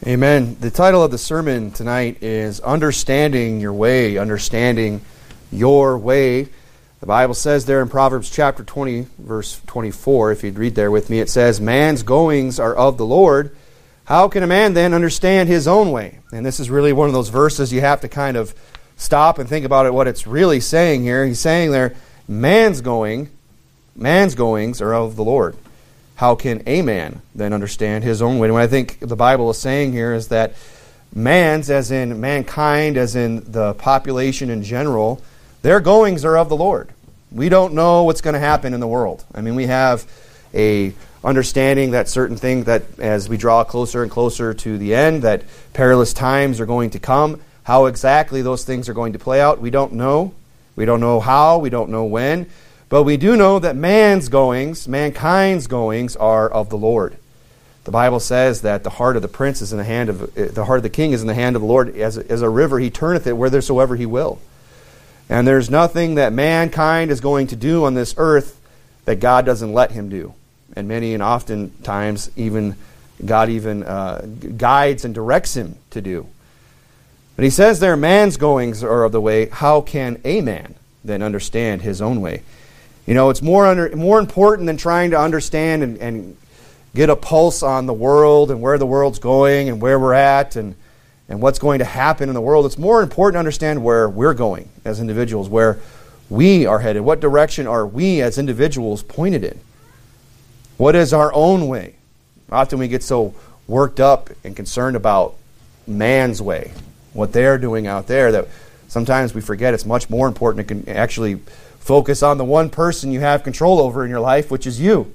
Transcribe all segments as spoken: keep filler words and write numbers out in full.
Amen. The title of the sermon tonight is Understanding Your Way, Understanding Your Way. The Bible says there in Proverbs chapter twenty, verse twenty-four, if you'd read there with me, it says, "Man's goings are of the Lord. How can a man then understand his own way?" And this is really one of those verses you have to kind of stop and think about it, what it's really saying here. He's saying there, man's going, man's goings are of the Lord. How can a man then understand his own way? And what I think the Bible is saying here is that man's, as in mankind, as in the population in general, their goings are of the Lord. We don't know what's going to happen in the world. I mean, we have a understanding that certain things that as we draw closer and closer to the end, that perilous times are going to come. How exactly those things are going to play out, we don't know. We don't know how, we don't know when. But we do know that man's goings, mankind's goings, are of the Lord. The Bible says that the heart of the prince is in the hand of the heart of the king is in the hand of the Lord. As a, as a river, he turneth it whithersoever he will. And there's nothing that mankind is going to do on this earth that God doesn't let him do. And many and oftentimes, even God even uh, guides and directs him to do. But he says there, man's goings are of the way. How can a man then understand his own way? You know, it's more under, more important than trying to understand and, and get a pulse on the world and where the world's going and where we're at and, and what's going to happen in the world. It's more important to understand where we're going as individuals, where we are headed. What direction are we as individuals pointed in? What is our own way? Often we get so worked up and concerned about man's way, what they're doing out there, that sometimes we forget it's much more important to actually focus on the one person you have control over in your life, which is you.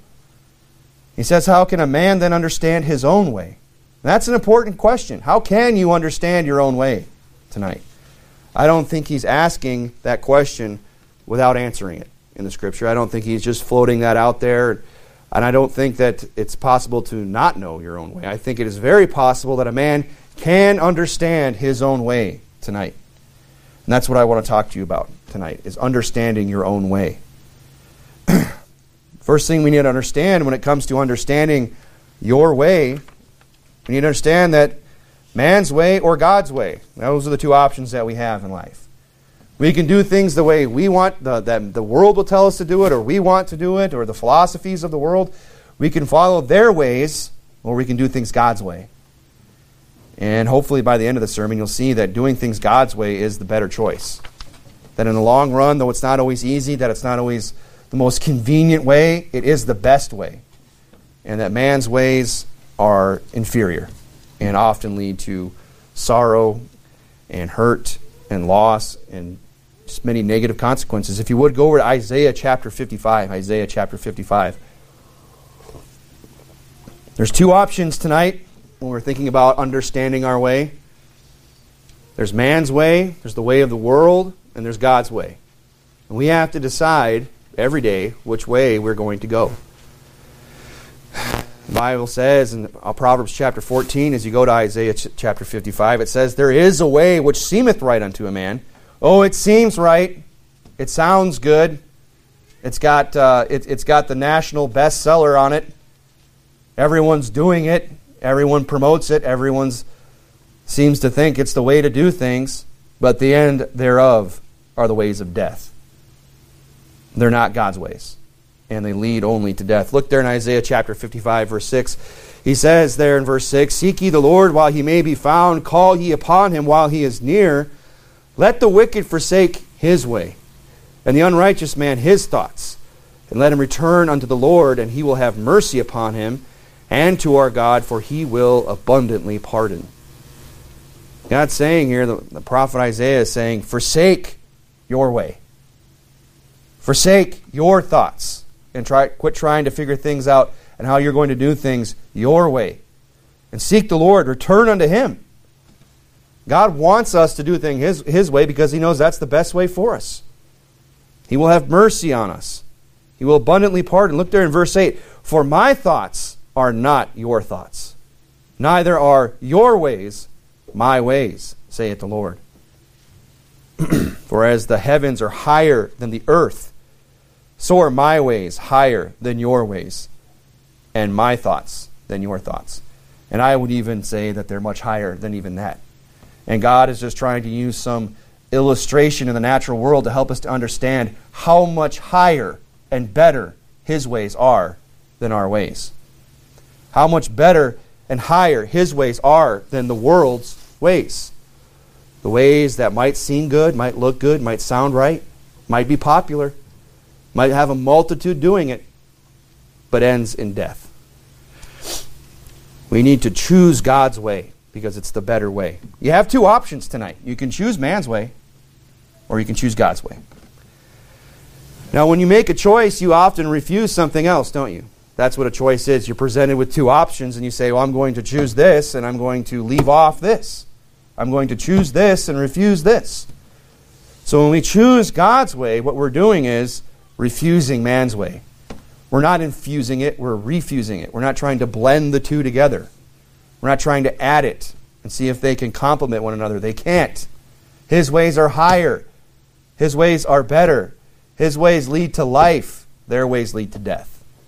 He says, how can a man then understand his own way? That's an important question. How can you understand your own way tonight? I don't think he's asking that question without answering it in the Scripture. I don't think he's just floating that out there. And I don't think that it's possible to not know your own way. I think it is very possible that a man can understand his own way tonight. And that's what I want to talk to you about tonight, is understanding your own way. First thing we need to understand when it comes to understanding your way, we need to understand that man's way or God's way. Those are the two options that we have in life. We can do things the way we want, the, that the world will tell us to do it, or we want to do it, or the philosophies of the world. We can follow their ways, or we can do things God's way. And hopefully by the end of the sermon, you'll see that doing things God's way is the better choice. That in the long run, though it's not always easy, that it's not always the most convenient way, it is the best way. And that man's ways are inferior and often lead to sorrow and hurt and loss and just many negative consequences. If you would, go over to Isaiah chapter fifty-five. Isaiah chapter fifty-five. There's two options tonight when we're thinking about understanding our way. There's man's way, there's the way of the world, and there's God's way. And we have to decide every day which way we're going to go. The Bible says in Proverbs chapter fourteen, as you go to Isaiah ch- chapter fifty-five, it says, "There is a way which seemeth right unto a man." Oh, it seems right. It sounds good. It's got uh, it, it's got the national bestseller on it. Everyone's doing it. Everyone promotes it. Everyone seems to think it's the way to do things. But the end thereof are the ways of death. They're not God's ways. And they lead only to death. Look there in Isaiah chapter fifty-five, verse six. He says there in verse six, "Seek ye the Lord while he may be found. Call ye upon him while he is near. Let the wicked forsake his way, and the unrighteous man his thoughts. And let him return unto the Lord, and he will have mercy upon him, and to our God, for he will abundantly pardon." God's saying here, the, the prophet Isaiah is saying, forsake your way. Forsake your thoughts. And try quit trying to figure things out and how you're going to do things your way. And seek the Lord. Return unto him. God wants us to do things his, his way because he knows that's the best way for us. He will have mercy on us. He will abundantly pardon. Look there in verse eight. "For my thoughts are not your thoughts, neither are your ways my ways, saith the Lord. For as the heavens are higher than the earth, so are my ways higher than your ways, and my thoughts than your thoughts." And I would even say that they're much higher than even that. And God is just trying to use some illustration in the natural world to help us to understand how much higher and better His ways are than our ways. How much better and higher His ways are than the world's ways. The ways that might seem good, might look good, might sound right, might be popular, might have a multitude doing it, but ends in death. We need to choose God's way because it's the better way. You have two options tonight. You can choose man's way or you can choose God's way. Now, when you make a choice, you often refuse something else, don't you? That's what a choice is. You're presented with two options and you say, well, I'm going to choose this and I'm going to leave off this. I'm going to choose this and refuse this. So when we choose God's way, what we're doing is refusing man's way. We're not infusing it, we're refusing it. We're not trying to blend the two together. We're not trying to add it and see if they can complement one another. They can't. His ways are higher. His ways are better. His ways lead to life. Their ways lead to death.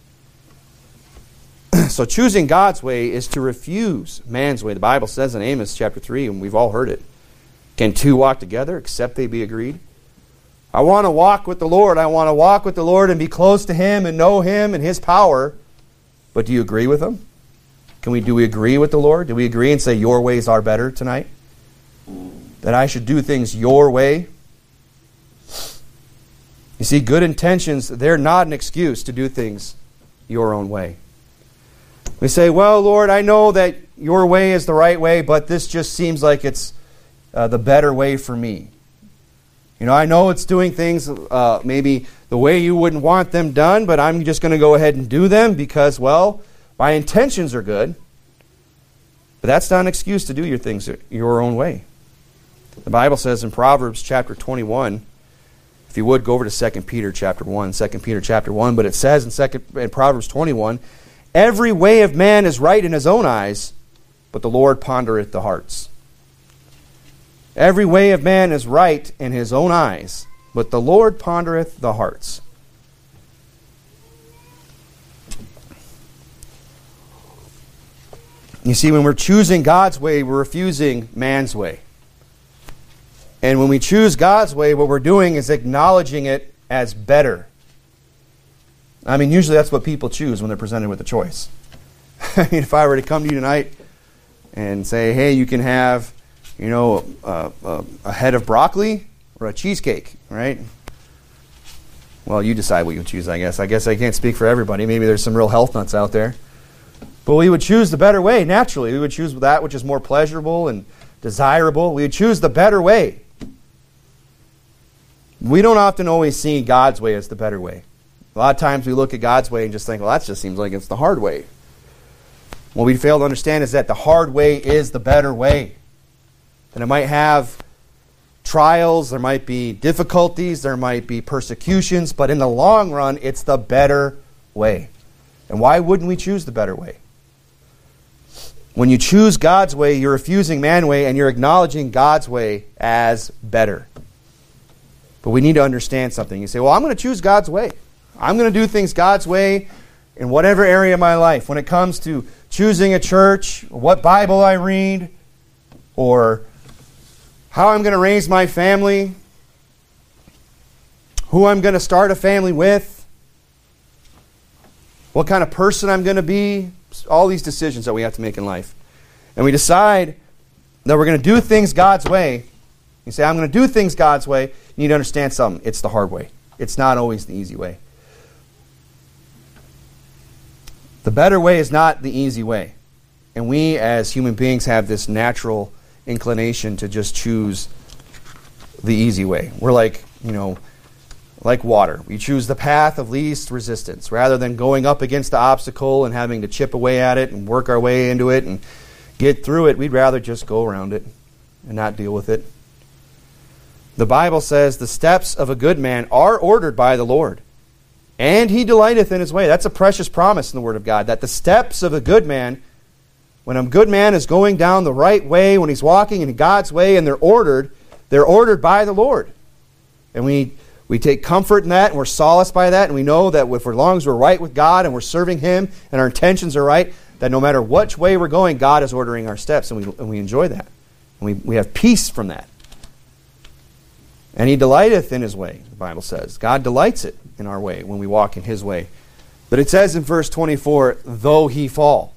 So choosing God's way is to refuse man's way. The Bible says in Amos chapter three, and we've all heard it, can two walk together except they be agreed? I want to walk with the Lord. I want to walk with the Lord and be close to Him and know Him and His power. But do you agree with Him? Can we, do we agree with the Lord? Do we agree and say your ways are better tonight? That I should do things your way? You see, good intentions, they're not an excuse to do things your own way. We say, well, Lord, I know that your way is the right way, but this just seems like it's uh, the better way for me. You know, I know it's doing things uh, maybe the way you wouldn't want them done, but I'm just going to go ahead and do them because, well, my intentions are good. But that's not an excuse to do your things your own way. The Bible says in Proverbs chapter twenty-one, if you would, go over to Second Peter chapter one, Second Peter chapter one, but it says in, second, in Proverbs twenty-one, every way of man is right in his own eyes, but the Lord pondereth the hearts. Every way of man is right in his own eyes, but the Lord pondereth the hearts. You see, when we're choosing God's way, we're refusing man's way. And when we choose God's way, what we're doing is acknowledging it as better. I mean, usually that's what people choose when they're presented with a choice. I mean, if I were to come to you tonight and say, hey, you can have, you know, a, a, a head of broccoli or a cheesecake, right? Well, you decide what you choose, I guess. I guess I can't speak for everybody. Maybe there's some real health nuts out there. But we would choose the better way, naturally. We would choose that which is more pleasurable and desirable. We would choose the better way. We don't often always see God's way as the better way. A lot of times we look at God's way and just think, well, that just seems like it's the hard way. What we fail to understand is that the hard way is the better way. And it might have trials, there might be difficulties, there might be persecutions, but in the long run, it's the better way. And why wouldn't we choose the better way? When you choose God's way, you're refusing man's way and you're acknowledging God's way as better. But we need to understand something. You say, well, I'm going to choose God's way. I'm going to do things God's way in whatever area of my life. When it comes to choosing a church, what Bible I read, or how I'm going to raise my family, who I'm going to start a family with, what kind of person I'm going to be, all these decisions that we have to make in life. And we decide that we're going to do things God's way. You say, I'm going to do things God's way. You need to understand something. It's the hard way. It's not always the easy way. The better way is not the easy way. And we as human beings have this natural inclination to just choose the easy way. We're like, you know, like water. We choose the path of least resistance. Rather than going up against the obstacle and having to chip away at it and work our way into it and get through it, we'd rather just go around it and not deal with it. The Bible says the steps of a good man are ordered by the Lord, and he delighteth in his way. That's a precious promise in the Word of God, that the steps of a good man, when a good man is going down the right way, when he's walking in God's way and they're ordered, they're ordered by the Lord. And we we take comfort in that and we're solaced by that, and we know that if, as long as we're right with God and we're serving Him and our intentions are right, that no matter which way we're going, God is ordering our steps, and we, and we enjoy that. And we, we have peace from that. And he delighteth in his way, the Bible says. God delights it in our way when we walk in his way. But it says in verse twenty-four, though he fall,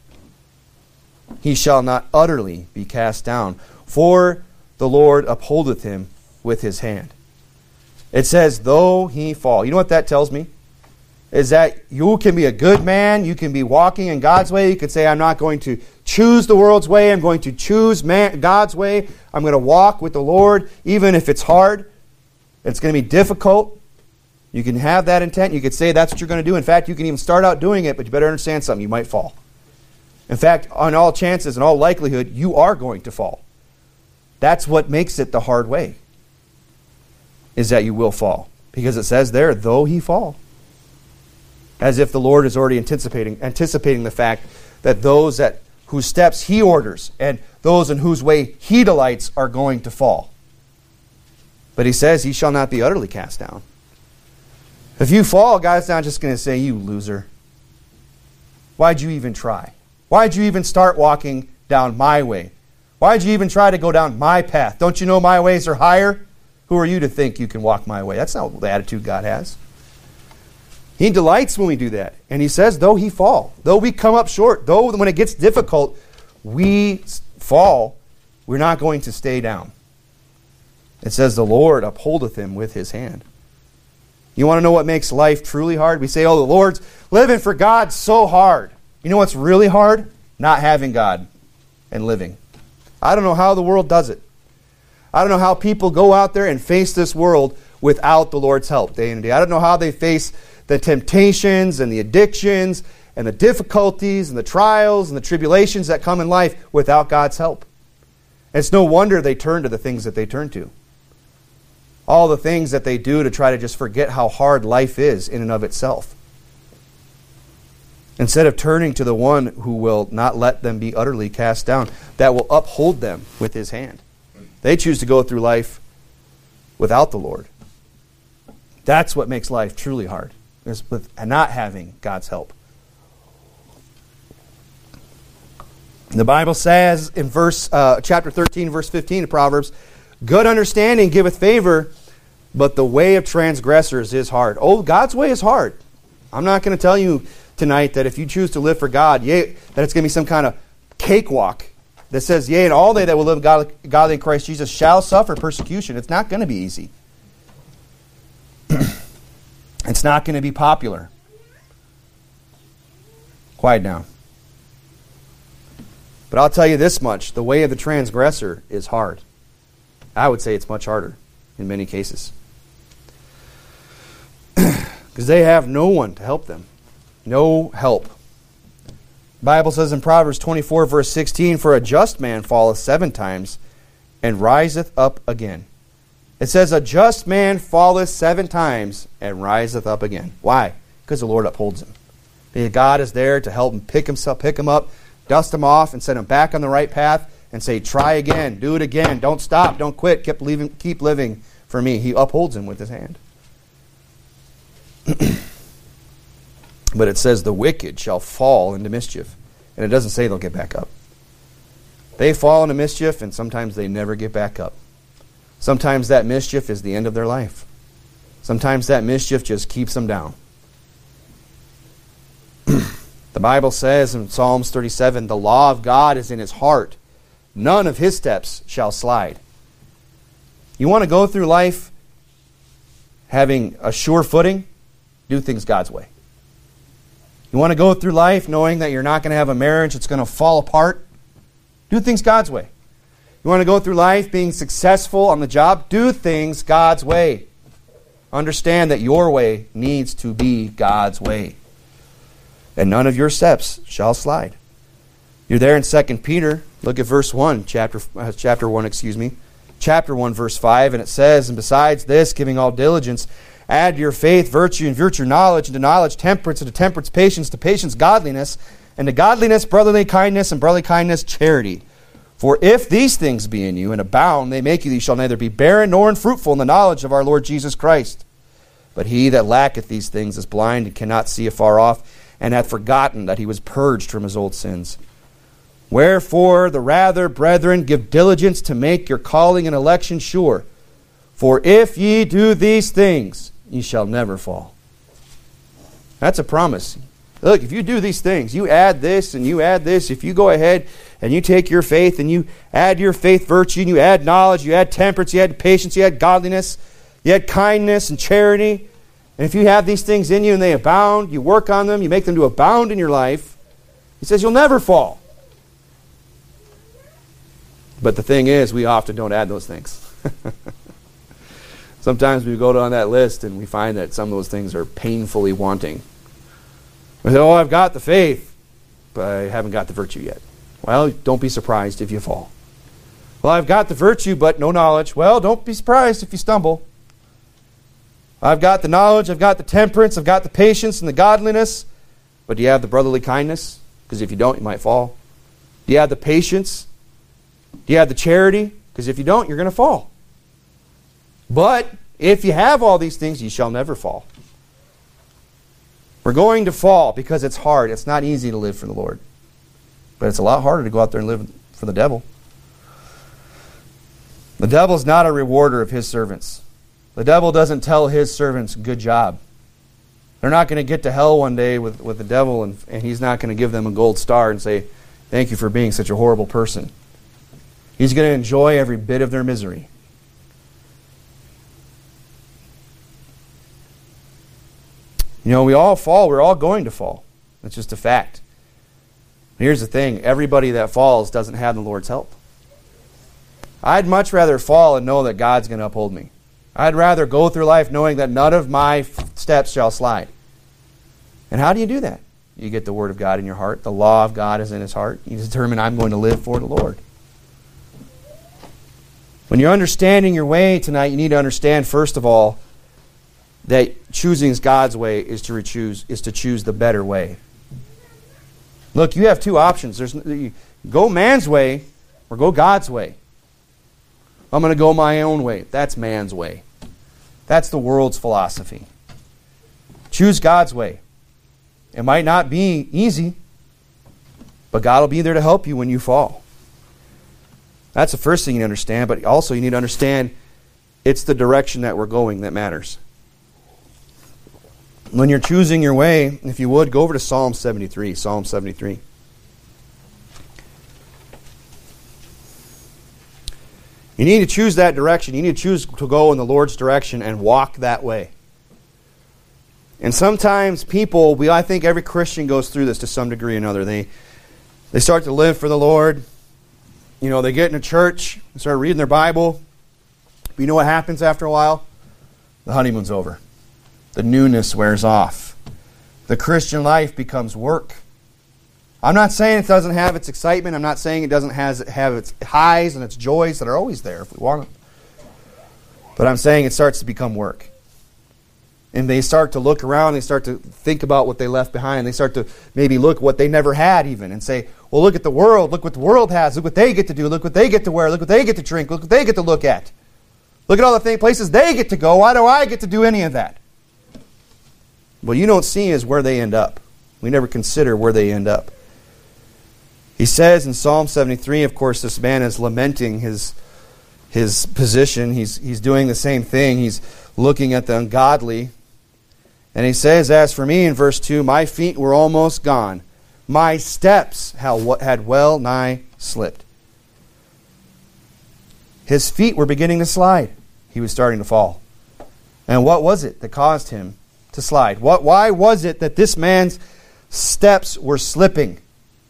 he shall not utterly be cast down, for the Lord upholdeth him with his hand. It says, though he fall. You know what that tells me? Is that you can be a good man, you can be walking in God's way, you could say, I'm not going to choose the world's way, I'm going to choose man, God's way, I'm going to walk with the Lord, even if it's hard, it's going to be difficult. You can have that intent, you could say that's what you're going to do. In fact, you can even start out doing it, but you better understand something, you might fall. In fact, on all chances and all likelihood, you are going to fall. That's what makes it the hard way, is that you will fall. Because it says there, though he fall. As if the Lord is already anticipating anticipating the fact that those that whose steps he orders and those in whose way he delights are going to fall. But he says, he shall not be utterly cast down. If you fall, God's not just going to say, you loser. Why'd you even try? Why'd you even start walking down my way? Why'd you even try to go down my path? Don't you know my ways are higher? Who are you to think you can walk my way? That's not the attitude God has. He delights when we do that. And he says, though he fall, though we come up short, though when it gets difficult, we fall, we're not going to stay down. It says, the Lord upholdeth him with his hand. You want to know what makes life truly hard? We say, oh, the Lord's living for God so hard. You know what's really hard? Not having God and living. I don't know how the world does it. I don't know how people go out there and face this world without the Lord's help day in and day. I don't know how they face the temptations and the addictions and the difficulties and the trials and the tribulations that come in life without God's help. It's no wonder they turn to the things that they turn to. All the things that they do to try to just forget how hard life is in and of itself. Instead of turning to the one who will not let them be utterly cast down, that will uphold them with his hand. They choose to go through life without the Lord. That's what makes life truly hard, is with not having God's help. The Bible says in verse uh, chapter thirteen, verse fifteen of Proverbs, good understanding giveth favor, but the way of transgressors is hard. Oh, God's way is hard. I'm not going to tell you tonight that if you choose to live for God, yea, that it's going to be some kind of cakewalk that says, yea, and all they that will live godly, godly in Christ Jesus shall suffer persecution. It's not going to be easy. It's not going to be popular. Quiet down. But I'll tell you this much. The way of the transgressor is hard. I would say it's much harder in many cases. Because they have no one to help them. No help. The Bible says in Proverbs twenty-four, verse sixteen, for a just man falleth seven times and riseth up again. It says, a just man falleth seven times and riseth up again. Why? Because the Lord upholds him. Because God is there to help him pick himself, pick him up, dust him off, and set him back on the right path, and say, try again, do it again, don't stop, don't quit, keep living, keep living for me. He upholds him with his hand. But it says, the wicked shall fall into mischief. And it doesn't say they'll get back up. They fall into mischief, and sometimes they never get back up. Sometimes that mischief is the end of their life. Sometimes that mischief just keeps them down. The Bible says in Psalms thirty-seven, the law of God is in his heart. None of his steps shall slide. You want to go through life having a sure footing? Do things God's way. You want to go through life knowing that you're not going to have a marriage that's going to fall apart? Do things God's way. You want to go through life being successful on the job? Do things God's way. Understand that your way needs to be God's way. And none of your steps shall slide. You're there in Second Peter. Look at verse one, chapter uh, chapter one, excuse me. Chapter one, verse five, and it says, and besides this, giving all diligence, add to your faith virtue, and virtue knowledge, and to knowledge temperance, and to temperance patience, to patience godliness, and to godliness brotherly kindness, and brotherly kindness charity. For if these things be in you and abound, they make you that you shall neither be barren nor unfruitful in the knowledge of our Lord Jesus Christ. But he that lacketh these things is blind and cannot see afar off, and hath forgotten that he was purged from his old sins. Wherefore, the rather, brethren, give diligence to make your calling and election sure. For if ye do these things, ye shall never fall. That's a promise. Look, if you do these things, you add this and you add this, if you go ahead and you take your faith and you add your faith virtue, and you add knowledge, you add temperance, you add patience, you add godliness, you add kindness and charity, and if you have these things in you and they abound, you work on them, you make them to abound in your life, he says you'll never fall. But the thing is, we often don't add those things. Sometimes we go down that list and we find that some of those things are painfully wanting. We say, oh, I've got the faith, but I haven't got the virtue yet. Well, don't be surprised if you fall. Well, I've got the virtue, but no knowledge. Well, don't be surprised if you stumble. I've got the knowledge, I've got the temperance, I've got the patience and the godliness, but do you have the brotherly kindness? Because if you don't, you might fall. Do you have the patience? Do you have the charity? Because if you don't, you're going to fall. But if you have all these things, you shall never fall. We're going to fall because it's hard. It's not easy to live for the Lord. But it's a lot harder to go out there and live for the devil. The devil is not a rewarder of his servants. The devil doesn't tell his servants, good job. They're not going to get to hell one day with, with the devil, and, and he's not going to give them a gold star and say, thank you for being such a horrible person. He's going to enjoy every bit of their misery. You know, we all fall. We're all going to fall. It's just a fact. Here's the thing. Everybody that falls doesn't have the Lord's help. I'd much rather fall and know that God's going to uphold me. I'd rather go through life knowing that none of my steps shall slide. And how do you do that? You get the Word of God in your heart. The law of God is in his heart. You determine, I'm going to live for the Lord. When you're understanding your way tonight, you need to understand, first of all, that choosing God's way is to choose is to choose the better way. Look, you have two options. There's you go man's way or go God's way. I'm going to go my own way. That's man's way. That's the world's philosophy. Choose God's way. It might not be easy, but God will be there to help you when you fall. That's the first thing you need to understand, but also you need to understand it's the direction that we're going that matters. When you're choosing your way, if you would, go over to Psalm seventy-three. Psalm seventy-three. You need to choose that direction. You need to choose to go in the Lord's direction and walk that way. And sometimes people, we I think every Christian goes through this to some degree or another. They they start to live for the Lord. You know, they get in a church, start reading their Bible. But you know what happens after a while? The honeymoon's over. The newness wears off. The Christian life becomes work. I'm not saying it doesn't have its excitement. I'm not saying it doesn't has, have its highs and its joys that are always there if we want them. But I'm saying it starts to become work. And they start to look around, they start to think about what they left behind. They start to maybe look what they never had even and say, well, look at the world. Look what the world has. Look what they get to do. Look what they get to wear. Look what they get to drink. Look what they get to look at. Look at all the th- places they get to go. Why do I get to do any of that? What you don't see is where they end up. We never consider where they end up. He says in Psalm seventy-three, of course, this man is lamenting his his position. He's he's doing the same thing. He's looking at the ungodly. And he says, as for me, in verse two, my feet were almost gone. My steps had well nigh slipped. His feet were beginning to slide. He was starting to fall. And what was it that caused him to slide? What? Why was it that this man's steps were slipping?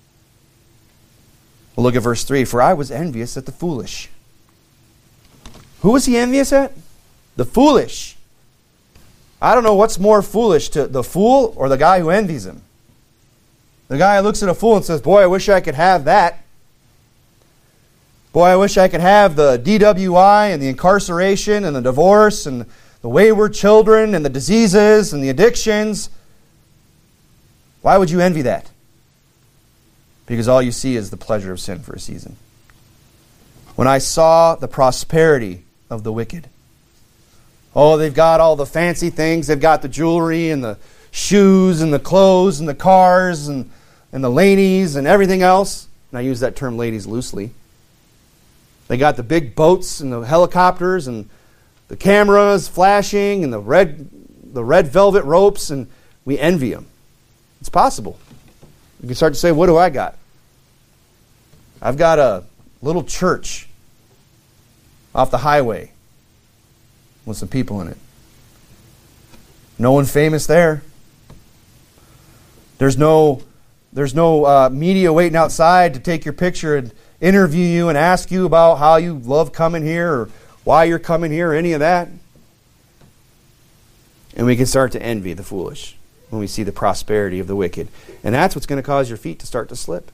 Well, look at verse three. For I was envious at the foolish. Who was he envious at? The foolish. I don't know what's more foolish, to the fool or the guy who envies him. The guy who looks at a fool and says, boy, I wish I could have that. Boy, I wish I could have the D W I and the incarceration and the divorce and the wayward children and the diseases and the addictions. Why would you envy that? Because all you see is the pleasure of sin for a season. When I saw the prosperity of the wicked. Oh, they've got all the fancy things. They've got the jewelry and the shoes and the clothes and the cars and, and the ladies and everything else. And I use that term ladies loosely. They got the big boats and the helicopters and the cameras flashing and the red, the red velvet ropes, and we envy them. It's possible. You can start to say, what do I got? I've got a little church off the highway with some people in it. No one famous there. There's no, there's no uh, media waiting outside to take your picture and interview you and ask you about how you love coming here or why you're coming here or any of that. And we can start to envy the foolish when we see the prosperity of the wicked. And that's what's going to cause your feet to start to slip.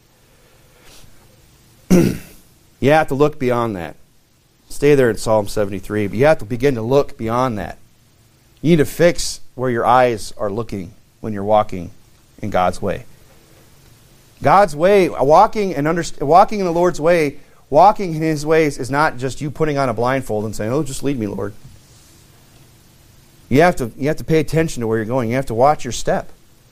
You have to look beyond that. Stay there in Psalm seventy-three, but you have to begin to look beyond that. You need to fix where your eyes are looking when you're walking in God's way. God's way, walking and under, walking in the Lord's way, walking in His ways is not just you putting on a blindfold and saying, "Oh, just lead me, Lord." You have to, you have to pay attention to where you're going. You have to watch your step.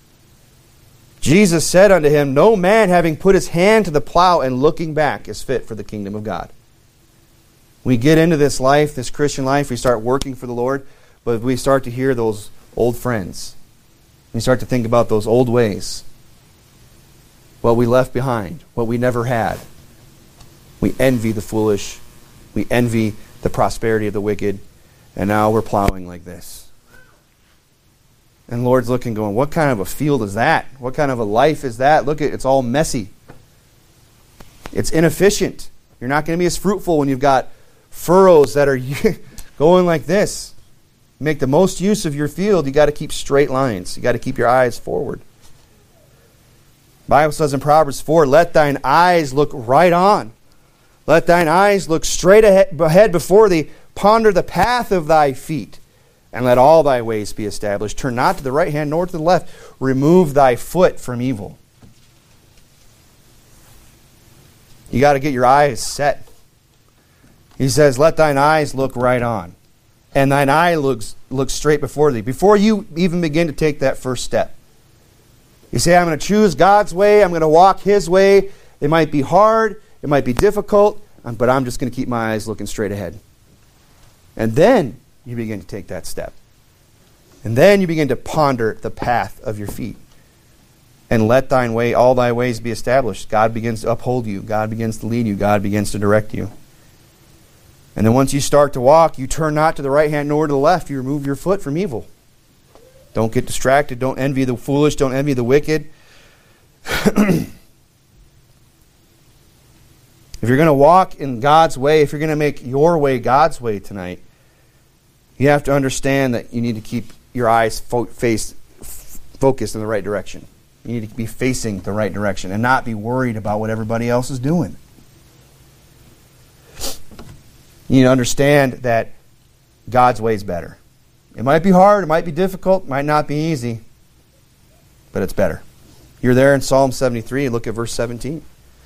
Jesus said unto him, "No man having put his hand to the plow and looking back is fit for the kingdom of God." We get into this life, this Christian life, we start working for the Lord, but we start to hear those old friends. We start to think about those old ways. What we left behind, what we never had. We envy the foolish. We envy the prosperity of the wicked. And now we're plowing like this. And the Lord's looking, going, what kind of a field is that? What kind of a life is that? Look, at it's all messy. It's inefficient. You're not going to be as fruitful when you've got furrows that are going like this. Make the most use of your field. You got to keep straight lines. You got to keep your eyes forward. The Bible says in Proverbs four, "Let thine eyes look right on. Let thine eyes look straight ahead before thee. Ponder the path of thy feet, and let all thy ways be established. Turn not to the right hand nor to the left. Remove thy foot from evil." You got to get your eyes set. He says, "Let thine eyes look right on, and thine eye looks look straight before thee." Before you even begin to take that first step, you say, "I'm going to choose God's way. I'm going to walk His way. It might be hard. It might be difficult, but I'm just going to keep my eyes looking straight ahead." And then you begin to take that step. And then you begin to ponder the path of your feet. And let thine way, all thy ways be established. God begins to uphold you. God begins to lead you. God begins to direct you. And then once you start to walk, you turn not to the right hand nor to the left. You remove your foot from evil. Don't get distracted. Don't envy the foolish. Don't envy the wicked. If you're going to walk in God's way, if you're going to make your way God's way tonight, you have to understand that you need to keep your eyes fo- face, f- focused in the right direction. You need to be facing the right direction and not be worried about what everybody else is doing. You need to understand that God's way is better. It might be hard, it might be difficult, it might not be easy, but it's better. You're there in Psalm seventy-three, look at verse seventeen.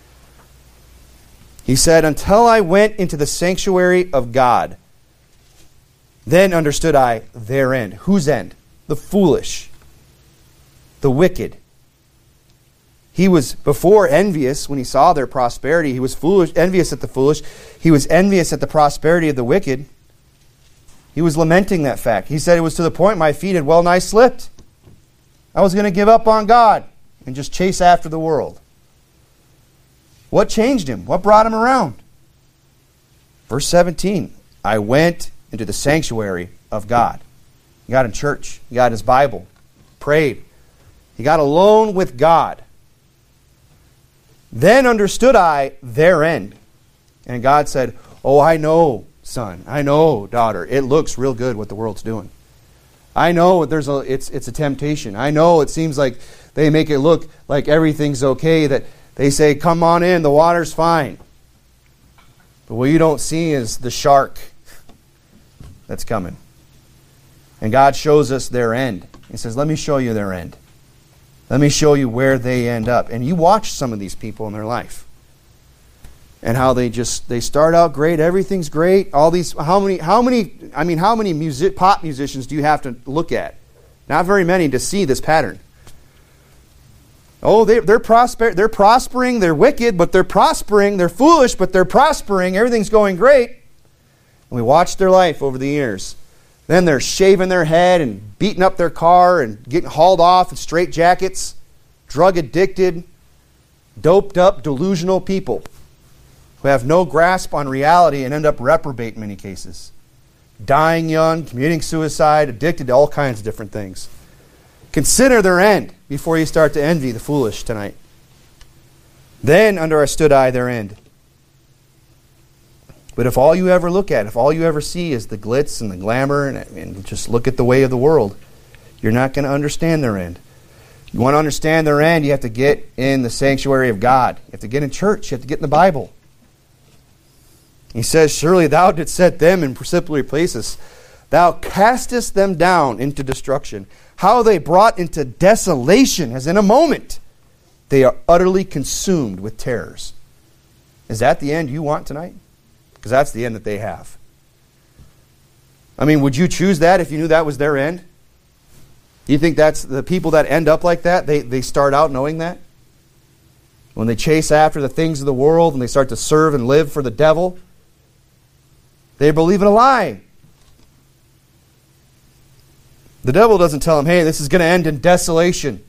He said, "Until I went into the sanctuary of God, then understood I their end." Whose end? The foolish. The wicked. He was before envious when he saw their prosperity. He was foolish, envious at the foolish. He was envious at the prosperity of the wicked. He was lamenting that fact. He said it was to the point my feet had well nigh slipped. I was going to give up on God and just chase after the world. What changed him? What brought him around? Verse seventeen, "I went into the sanctuary of God." He got in church. He got his Bible. Prayed. He got alone with God. "Then understood I their end." And God said, "Oh, I know, son. I know, daughter. It looks real good what the world's doing. I know there's a it's it's a temptation. I know it seems like they make it look like everything's okay, that they say, 'Come on in, the water's fine.' But what you don't see is the shark that's coming. And God shows us their end. He says, let me show you their end. Let me show you where they end up." And you watch some of these people in their life. And how they just, they start out great, everything's great. All these, how many, how many, I mean, how many music, pop musicians do you have to look at Not very many to see this pattern. Oh, they, they're, prosper, they're prospering, they're wicked, but they're prospering. They're foolish, but they're prospering. Everything's going great. And we watch their life over the years. Then they're shaving their head and beating up their car and getting hauled off in straitjackets, drug-addicted, doped-up, delusional people who have no grasp on reality and end up reprobate in many cases. Dying young, committing suicide, addicted to all kinds of different things. Consider their end before you start to envy the foolish tonight. Then understood I their end. But if all you ever look at, if all you ever see is the glitz and the glamour and, and just look at the way of the world, you're not going to understand their end. You want to understand their end, you have to get in the sanctuary of God. You have to get in church. You have to get in the Bible. He says, surely thou didst set them in precipitous places. Thou castest them down into destruction. How they brought into desolation, as in a moment. They are utterly consumed with terrors. Is that the end you want tonight? Because that's the end that they have. I mean, would you choose that if you knew that was their end? Do you think that's the people that end up like that? They, they start out knowing that? When they chase after the things of the world and they start to serve and live for the devil, they believe in a lie. The devil doesn't tell them, hey, this is going to end in desolation.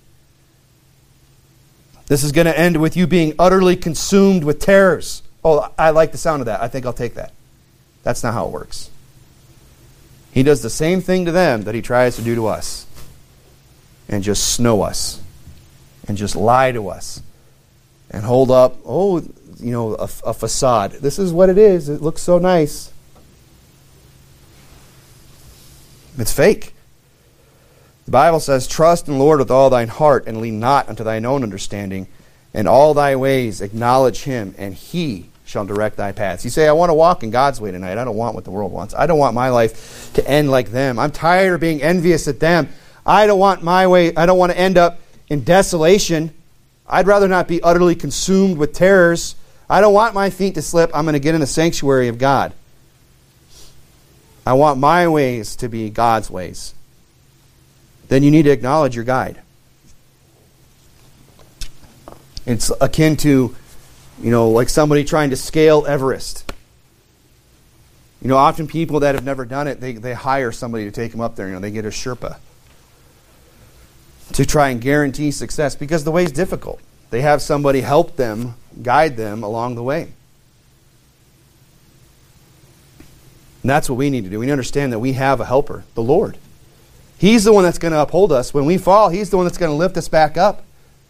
This is going to end with you being utterly consumed with terrors. Oh, I like the sound of that. I think I'll take that. That's not how it works. He does the same thing to them that he tries to do to us. And just snow us. And just lie to us. And hold up, oh, you know, a, a facade. This is what it is. It looks so nice. It's fake. The Bible says, trust in the Lord with all thine heart, and lean not unto thine own understanding. In all thy ways acknowledge him, and he shall direct thy paths. You say, I want to walk in God's way tonight. I don't want what the world wants. I don't want my life to end like them. I'm tired of being envious at them. I don't want my way. I don't want to end up in desolation. I'd rather not be utterly consumed with terrors. I don't want my feet to slip. I'm going to get in the sanctuary of God. I want my ways to be God's ways. Then you need to acknowledge your guide. It's akin to, you know, like somebody trying to scale Everest. You know, often people that have never done it, they, they hire somebody to take them up there. You know, they get a Sherpa to try and guarantee success because the way is difficult. They have somebody help them, guide them along the way. And that's what we need to do. We need to understand that we have a helper, the Lord. He's the one that's going to uphold us. When we fall, He's the one that's going to lift us back up.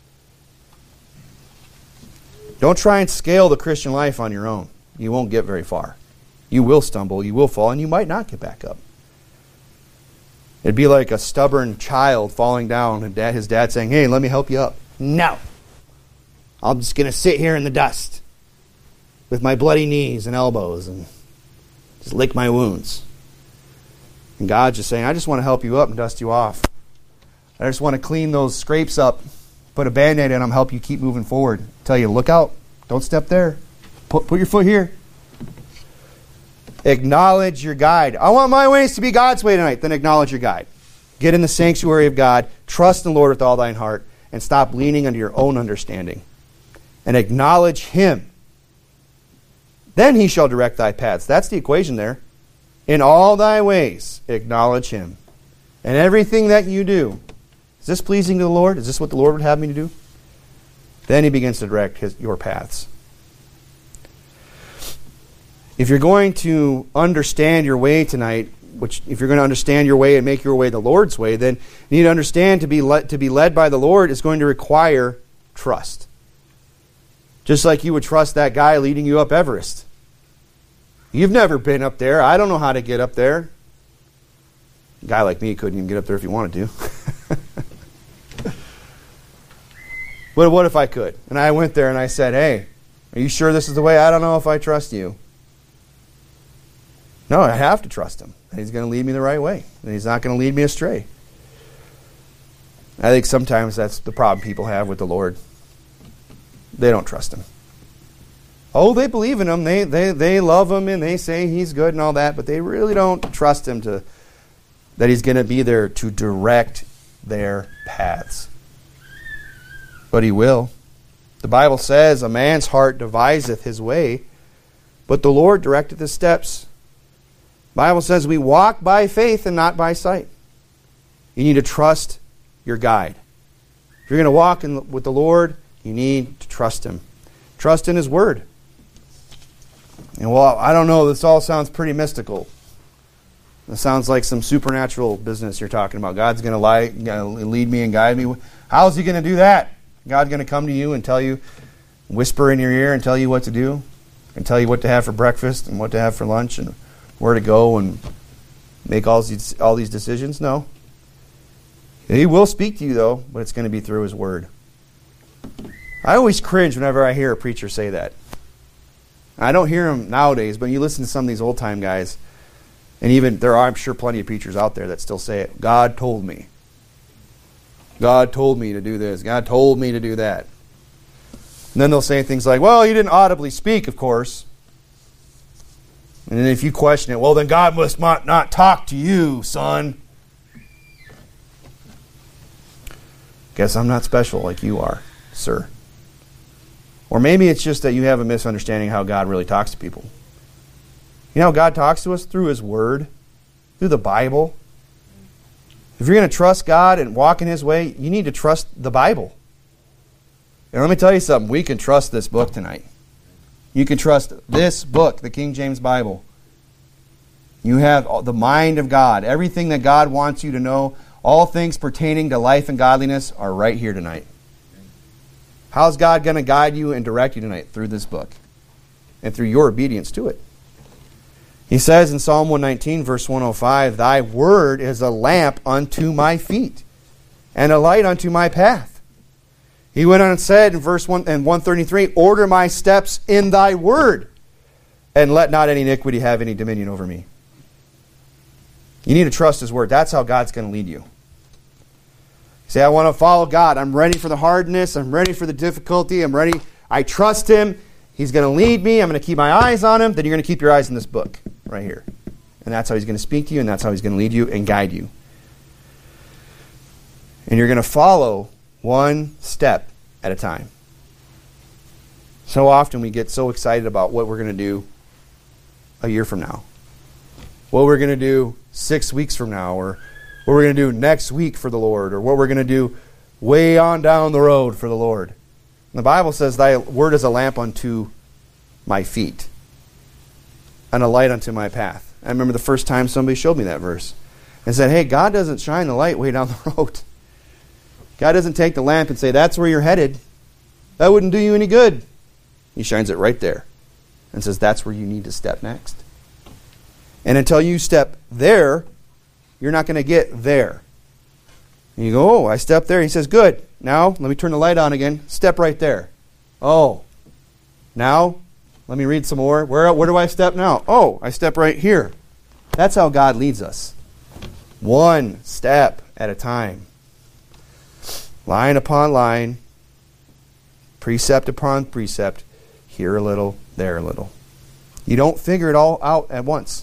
Don't try and scale the Christian life on your own. You won't get very far. You will stumble, you will fall, and you might not get back up. It'd be like a stubborn child falling down and dad, his dad saying, hey, let me help you up. No. I'm just going to sit here in the dust with my bloody knees and elbows and just lick my wounds. And God's just saying, I just want to help you up and dust you off. I just want to clean those scrapes up, put a Band-Aid in them, help you keep moving forward. Tell you, look out. Don't step there. Put, put your foot here. Acknowledge your guide. I want my ways to be God's way tonight. Then acknowledge your guide. Get in the sanctuary of God. Trust in the Lord with all thine heart. And stop leaning unto your own understanding. And acknowledge Him. Then He shall direct thy paths. That's the equation there. In all thy ways, acknowledge Him. And everything that you do, is this pleasing to the Lord? Is this what the Lord would have me to do? Then He begins to direct his, your paths. If you're going to understand your way tonight, which if you're going to understand your way and make your way the Lord's way, then you need to understand to be led, to be led by the Lord is going to require trust. Just like you would trust that guy leading you up Everest. You've never been up there. I don't know how to get up there. A guy like me couldn't even get up there if he wanted to. But what if I could? And I went there and I said, hey, are you sure this is the way? I don't know if I trust you. No, I have to trust Him. He's going to lead me the right way. And He's not going to lead me astray. I think sometimes that's the problem people have with the Lord. They don't trust Him. Oh, they believe in Him. They, they, they love Him and they say He's good and all that. But they really don't trust Him to that He's going to be there to direct their paths. But he will. The Bible says, a man's heart deviseth his way, but the Lord directeth his steps. The Bible says we walk by faith and not by sight. You need to trust your guide. If you're going to walk in, with the Lord, you need to trust him. Trust in his word. And well, I don't know, this all sounds pretty mystical. It sounds like some supernatural business you're talking about. God's going to lie, gonna lead me and guide me. How's he going to do that? God's going to come to you and tell you, whisper in your ear and tell you what to do, and tell you what to have for breakfast and what to have for lunch and where to go and make all these, all these decisions? No. He will speak to you, though, but it's going to be through his word. I always cringe whenever I hear a preacher say that. I don't hear them nowadays, but you listen to some of these old-time guys, and even there are, I'm sure, plenty of preachers out there that still say it. God told me. God told me to do this. God told me to do that. And then they'll say things like, well, you didn't audibly speak, of course. And then if you question it, well, then God must not, not talk to you, son. Guess I'm not special like you are, sir. Or maybe it's just that you have a misunderstanding how God really talks to people. You know how God talks to us? Through his word, through the Bible. If you're going to trust God and walk in his way, you need to trust the Bible. And let me tell you something. We can trust this book tonight. You can trust this book, the King James Bible. You have the mind of God. Everything that God wants you to know, all things pertaining to life and godliness are right here tonight. How's God going to guide you and direct you tonight? Through this book. And through your obedience to it. He says in Psalm one nineteen, verse one oh five, thy word is a lamp unto my feet, and a light unto my path. He went on and said in verse one and one thirty-three, order my steps in thy word, and let not any iniquity have any dominion over me. You need to trust his word. That's how God's going to lead you. You say, I want to follow God. I'm ready for the hardness. I'm ready for the difficulty. I'm ready. I trust him. He's going to lead me. I'm going to keep my eyes on him. Then you're going to keep your eyes in this book right here. And that's how he's going to speak to you, and that's how he's going to lead you and guide you. And you're going to follow one step at a time. So often we get so excited about what we're going to do a year from now. What we're going to do six weeks from now, or what we're going to do next week for the Lord, or what we're going to do way on down the road for the Lord. And the Bible says, thy word is a lamp unto my feet, and a light unto my path. I remember the first time somebody showed me that verse and said, hey, God doesn't shine the light way down the road. God doesn't take the lamp and say, that's where you're headed. That wouldn't do you any good. He shines it right there and says, that's where you need to step next. And until you step there, you're not going to get there. And you go, oh, I stepped there. He says, good. Now, let me turn the light on again. Step right there. Oh, now, let me read some more. Where, where do I step now? Oh, I step right here. That's how God leads us. One step at a time. Line upon line. Precept upon precept. Here a little, there a little. You don't figure it all out at once.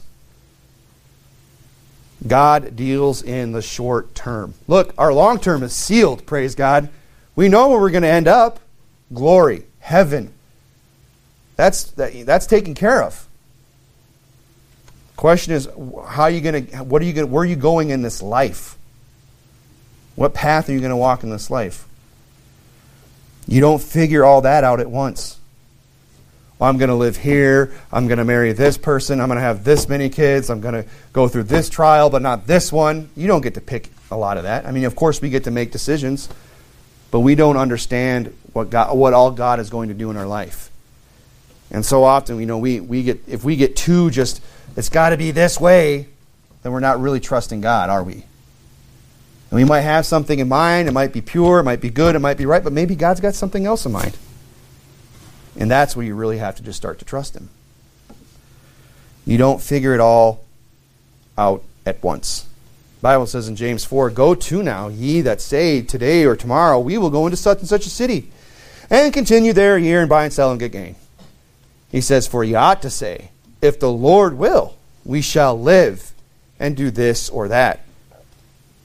God deals in the short term. Look, our long term is sealed, praise God. We know where we're going to end up. Glory, heaven. That's that, that's taken care of. Question is, how are you going to? What are you going? Where are you going in this life? What path are you going to walk in this life? You don't figure all that out at once. I'm going to live here. I'm going to marry this person. I'm going to have this many kids. I'm going to go through this trial, but not this one. You don't get to pick a lot of that. I mean, of course, we get to make decisions, but we don't understand what God, what all God is going to do in our life. And so often, you know, we we get if we get too just it's got to be this way, then we're not really trusting God, are we? And we might have something in mind. It might be pure. It might be good. It might be right. But maybe God's got something else in mind. And that's where you really have to just start to trust him. You don't figure it all out at once. The Bible says in James four, go to now, ye that say today or tomorrow, we will go into such and such a city, and continue there a year and buy and sell and get gain. He says, for ye ought to say, if the Lord will, we shall live and do this or that.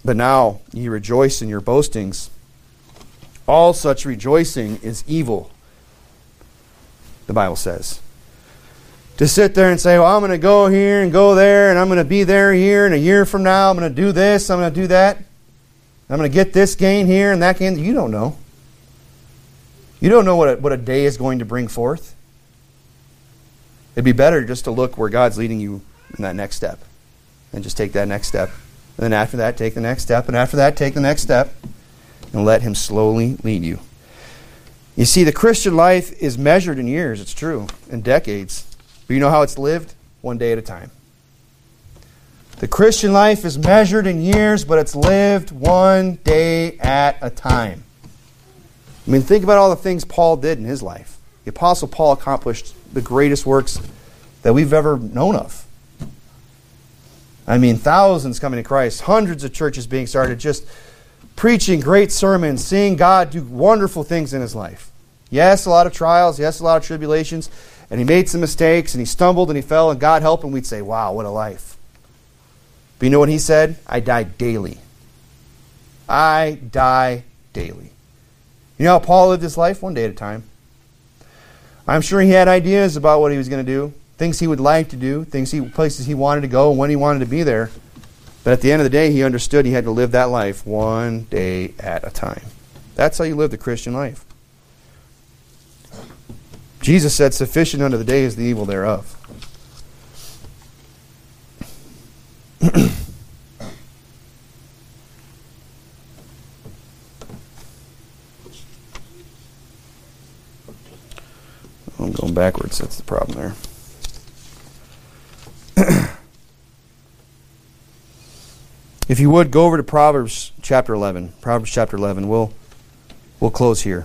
But now ye rejoice in your boastings. All such rejoicing is evil, the Bible says. To sit there and say, well, I'm going to go here and go there, and I'm going to be there here, and a year from now I'm going to do this, I'm going to do that. I'm going to get this gain here and that gain. You don't know. You don't know what a, what a day is going to bring forth. It'd be better just to look where God's leading you in that next step. And just take that next step. And then after that, take the next step. And after that, take the next step. And let Him slowly lead you. You see, the Christian life is measured in years, it's true, in decades. But you know how it's lived? One day at a time. The Christian life is measured in years, but it's lived one day at a time. I mean, think about all the things Paul did in his life. The Apostle Paul accomplished the greatest works that we've ever known of. I mean, thousands coming to Christ, hundreds of churches being started, just preaching great sermons, seeing God do wonderful things in his life. Yes, a lot of trials, yes, a lot of tribulations, and he made some mistakes, and he stumbled, and he fell, and God helped him. We'd say, wow, what a life. But you know what he said? I die daily. I die daily. You know how Paul lived his life? One day at a time. I'm sure he had ideas about what he was going to do, things he would like to do, things he, places he wanted to go, when he wanted to be there. But at the end of the day, he understood he had to live that life one day at a time. That's how you live the Christian life. Jesus said, sufficient unto the day is the evil thereof. I'm going backwards. That's the problem there. If you would, go over to Proverbs chapter eleven. Proverbs chapter eleven. We'll, we'll close here.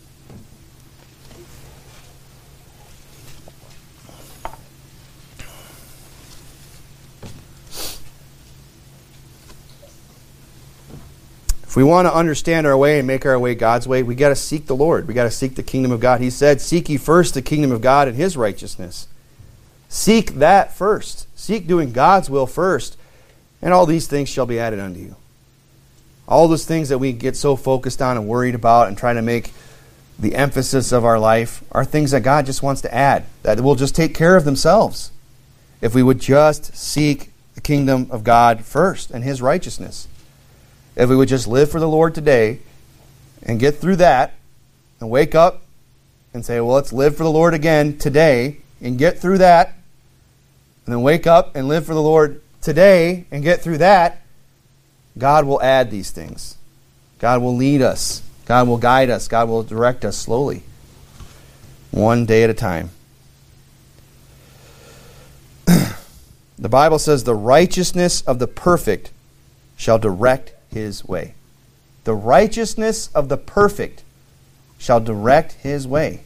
If we want to understand our way and make our way God's way, we got to seek the Lord. We got to seek the kingdom of God. He said, seek ye first the kingdom of God and His righteousness. Seek that first. Seek doing God's will first, and all these things shall be added unto you. All those things that we get so focused on and worried about and trying to make the emphasis of our life are things that God just wants to add, that will just take care of themselves if we would just seek the kingdom of God first and His righteousness. If we would just live for the Lord today and get through that and wake up and say, well, let's live for the Lord again today and get through that, and then wake up and live for the Lord today and get through that, God will add these things. God will lead us. God will guide us. God will direct us slowly. One day at a time. The Bible says the righteousness of the perfect shall direct his way. The righteousness of the perfect shall direct his way.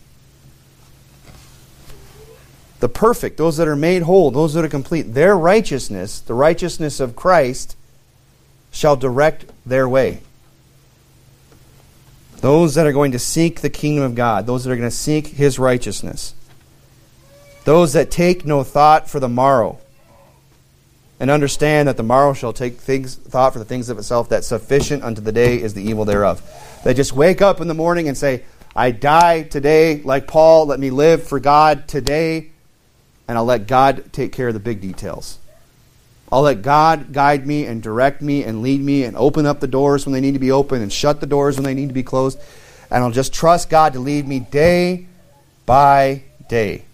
The perfect, those that are made whole, those that are complete, their righteousness, the righteousness of Christ, shall direct their way. Those that are going to seek the kingdom of God, those that are going to seek His righteousness, those that take no thought for the morrow, and understand that the morrow shall take things, thought for the things of itself, that sufficient unto the day is the evil thereof. They just wake up in the morning and say, I die today, like Paul, let me live for God today, and I'll let God take care of the big details. I'll let God guide me and direct me and lead me and open up the doors when they need to be open and shut the doors when they need to be closed, and I'll just trust God to lead me day by day.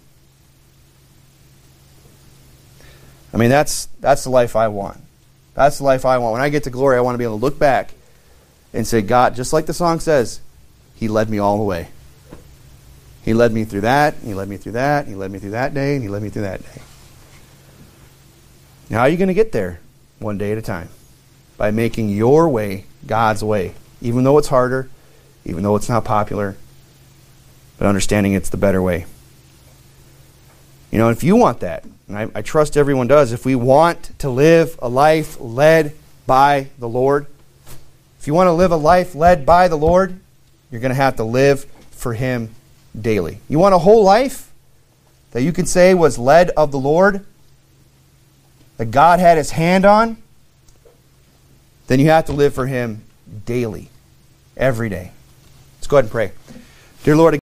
I mean, that's that's the life I want. That's the life I want. When I get to glory, I want to be able to look back and say, God, just like the song says, He led me all the way. He led me through that, He led me through that, He led me through that day, and He led me through that day. Now, how are you going to get there? One day at a time. By making your way God's way. Even though it's harder, even though it's not popular, but understanding it's the better way. You know, if you want that, and I, I trust everyone does, if we want to live a life led by the Lord, if you want to live a life led by the Lord, you're going to have to live for Him daily. You want a whole life that you can say was led of the Lord, that God had His hand on? then you have to live for Him daily, every day. Let's go ahead and pray. Dear Lord,